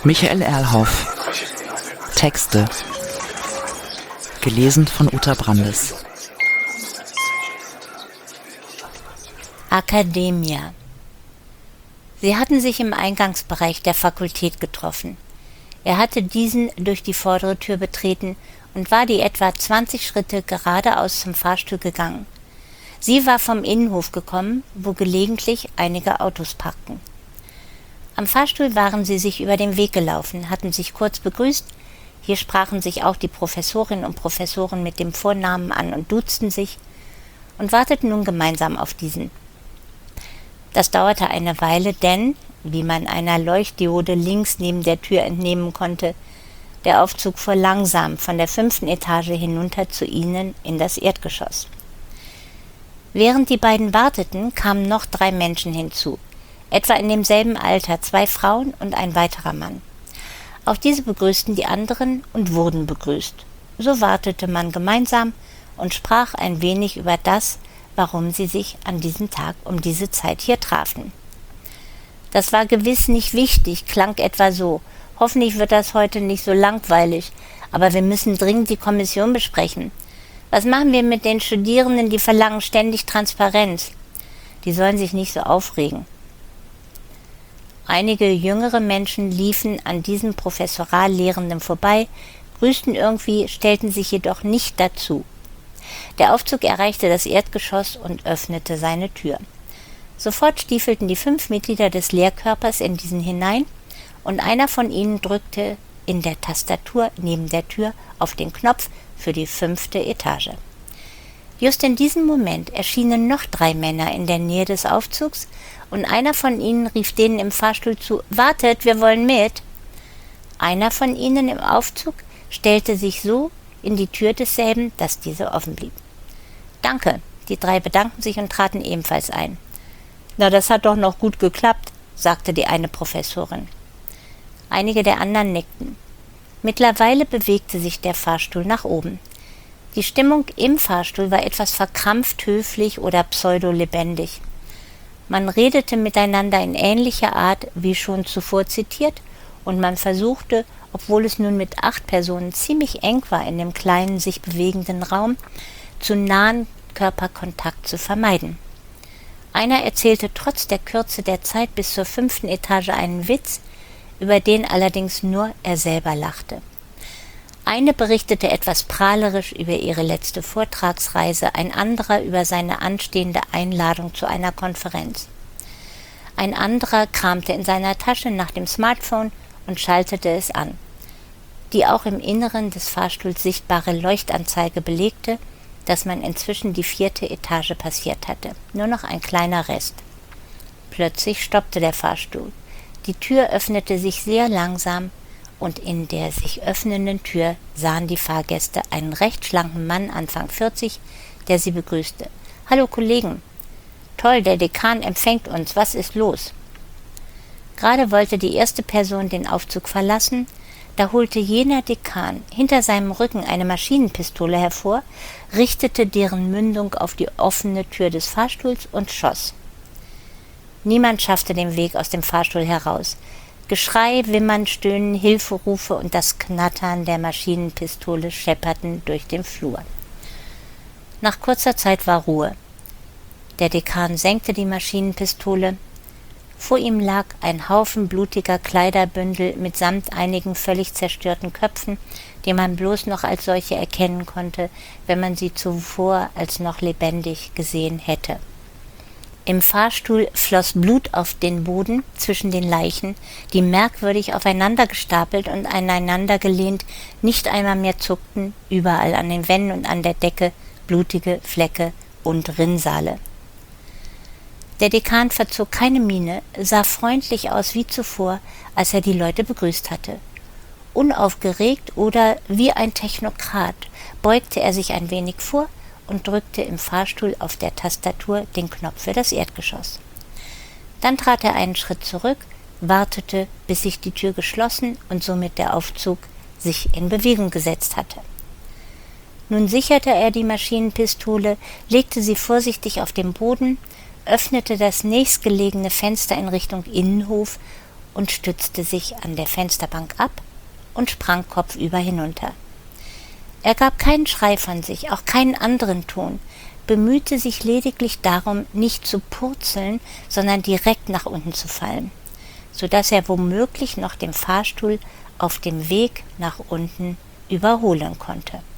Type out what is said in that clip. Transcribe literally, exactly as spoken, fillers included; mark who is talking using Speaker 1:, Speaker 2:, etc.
Speaker 1: Michael Erlhoff. Texte. Gelesen von Uta Brandes.
Speaker 2: Akademia. Sie hatten sich im Eingangsbereich der Fakultät getroffen. Er hatte diesen durch die vordere Tür betreten und war die etwa zwanzig Schritte geradeaus zum Fahrstuhl gegangen. Sie war vom Innenhof gekommen, wo gelegentlich einige Autos parkten. Am Fahrstuhl waren sie sich über den Weg gelaufen, hatten sich kurz begrüßt. Hier sprachen sich auch die Professorinnen und Professoren mit dem Vornamen an und duzten sich und warteten nun gemeinsam auf diesen. Das dauerte eine Weile, denn, wie man einer Leuchtdiode links neben der Tür entnehmen konnte, der Aufzug fuhr langsam von der fünften Etage hinunter zu ihnen in das Erdgeschoss. Während die beiden warteten, kamen noch drei Menschen hinzu, etwa in demselben Alter, zwei Frauen und ein weiterer Mann. Auch diese begrüßten die anderen und wurden begrüßt. So wartete man gemeinsam und sprach ein wenig über das, warum sie sich an diesem Tag um diese Zeit hier trafen. Das war gewiss nicht wichtig, klang etwa so. Hoffentlich wird das heute nicht so langweilig, aber wir müssen dringend die Kommission besprechen. Was machen wir mit den Studierenden, die verlangen ständig Transparenz? Die sollen sich nicht so aufregen. Einige jüngere Menschen liefen an diesem Professorallehrenden vorbei, grüßten irgendwie, stellten sich jedoch nicht dazu. Der Aufzug erreichte das Erdgeschoss und öffnete seine Tür. Sofort stiefelten die fünf Mitglieder des Lehrkörpers in diesen hinein und einer von ihnen drückte in der Tastatur neben der Tür auf den Knopf für die fünfte Etage. Just in diesem Moment erschienen noch drei Männer in der Nähe des Aufzugs und einer von ihnen rief denen im Fahrstuhl zu: »Wartet, wir wollen mit!« Einer von ihnen im Aufzug stellte sich so in die Tür desselben, dass diese offen blieb. »Danke«, die drei bedankten sich und traten ebenfalls ein. »Na, das hat doch noch gut geklappt«, sagte die eine Professorin. Einige der anderen nickten. Mittlerweile bewegte sich der Fahrstuhl nach oben. Die Stimmung im Fahrstuhl war etwas verkrampft, höflich oder pseudo-lebendig. Man redete miteinander in ähnlicher Art, wie schon zuvor zitiert, und man versuchte, obwohl es nun mit acht Personen ziemlich eng war in dem kleinen, sich bewegenden Raum, zu nahen Körperkontakt zu vermeiden. Einer erzählte trotz der Kürze der Zeit bis zur fünften Etage einen Witz, über den allerdings nur er selber lachte. Eine berichtete etwas prahlerisch über ihre letzte Vortragsreise, ein anderer über seine anstehende Einladung zu einer Konferenz. Ein anderer kramte in seiner Tasche nach dem Smartphone und schaltete es an. Die auch im Inneren des Fahrstuhls sichtbare Leuchtanzeige belegte, dass man inzwischen die vierte Etage passiert hatte. Nur noch ein kleiner Rest. Plötzlich stoppte der Fahrstuhl. Die Tür öffnete sich sehr langsam und in der sich öffnenden Tür sahen die Fahrgäste einen recht schlanken Mann Anfang vierzig, der sie begrüßte. »Hallo Kollegen! Toll, der Dekan empfängt uns. Was ist los?« Gerade wollte die erste Person den Aufzug verlassen, da holte jener Dekan hinter seinem Rücken eine Maschinenpistole hervor, richtete deren Mündung auf die offene Tür des Fahrstuhls und schoss. Niemand schaffte den Weg aus dem Fahrstuhl heraus. Geschrei, Wimmern, Stöhnen, Hilferufe und das Knattern der Maschinenpistole schepperten durch den Flur. Nach kurzer Zeit war Ruhe. Der Dekan senkte die Maschinenpistole. Vor ihm lag ein Haufen blutiger Kleiderbündel mitsamt einigen völlig zerstörten Köpfen, die man bloß noch als solche erkennen konnte, wenn man sie zuvor als noch lebendig gesehen hätte. Im Fahrstuhl floss Blut auf den Boden zwischen den Leichen, die merkwürdig aufeinander gestapelt und aneinander gelehnt nicht einmal mehr zuckten, überall an den Wänden und an der Decke blutige Flecke und Rinnsale. Der Dekan verzog keine Miene, sah freundlich aus wie zuvor, als er die Leute begrüßt hatte. Unaufgeregt oder wie ein Technokrat beugte er sich ein wenig vor und drückte im Fahrstuhl auf der Tastatur den Knopf für das Erdgeschoss. Dann trat er einen Schritt zurück, wartete, bis sich die Tür geschlossen und somit der Aufzug sich in Bewegung gesetzt hatte. Nun sicherte er die Maschinenpistole, legte sie vorsichtig auf den Boden, öffnete das nächstgelegene Fenster in Richtung Innenhof und stützte sich an der Fensterbank ab und sprang kopfüber hinunter. Er gab keinen Schrei von sich, auch keinen anderen Ton, bemühte sich lediglich darum, nicht zu purzeln, sondern direkt nach unten zu fallen, so dass er womöglich noch den Fahrstuhl auf dem Weg nach unten überholen konnte.